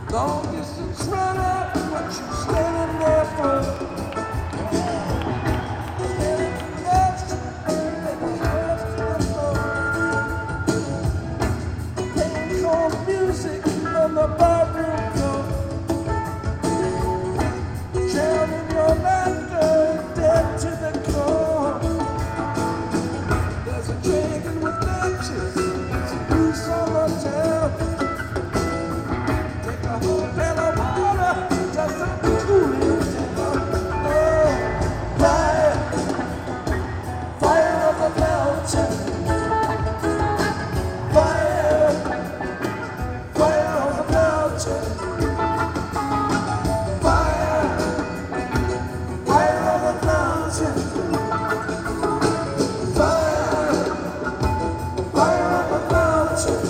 Long distance runner, what you standing there for? Standing next to the floor. Playing cold music on the barroom floor. Drowning your laughter, dead to the core. There's a dragon with matches, it's loose on the town. Take a whole pan of water, just to cool it down. Oh, fire, fire on the mountain. Fire, fire on the mountain. Fire, fire on the mountain. Fire, fire on the mountain.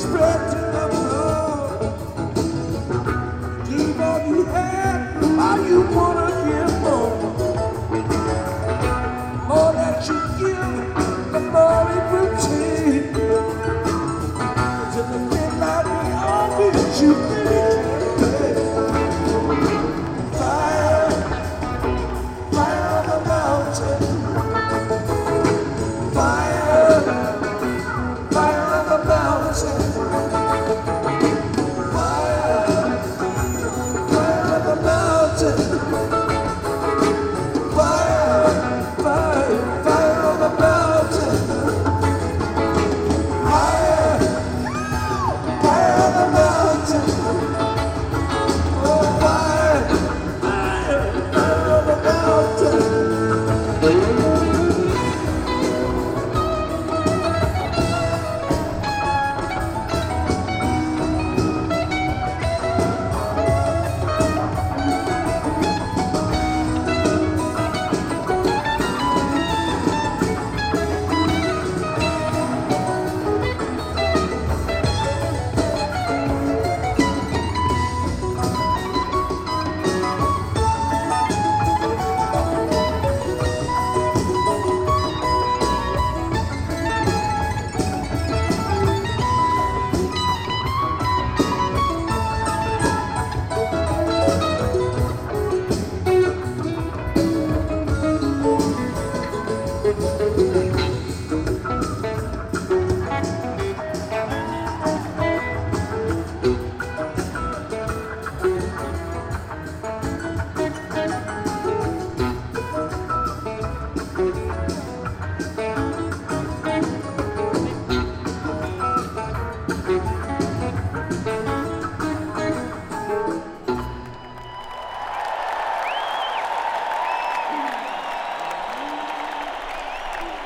spread to the floor. Give all you had, all you wanna give more. More that you give, the more it will take. To the midnight we all need you, baby. Fire, fire on the mountain. Fire, fire on the mountain. Fire, fire on the mountain. Fire, fire, fire on the mountain. Fire, fire on the mountain. Oh, fire, fire, fire on the mountain.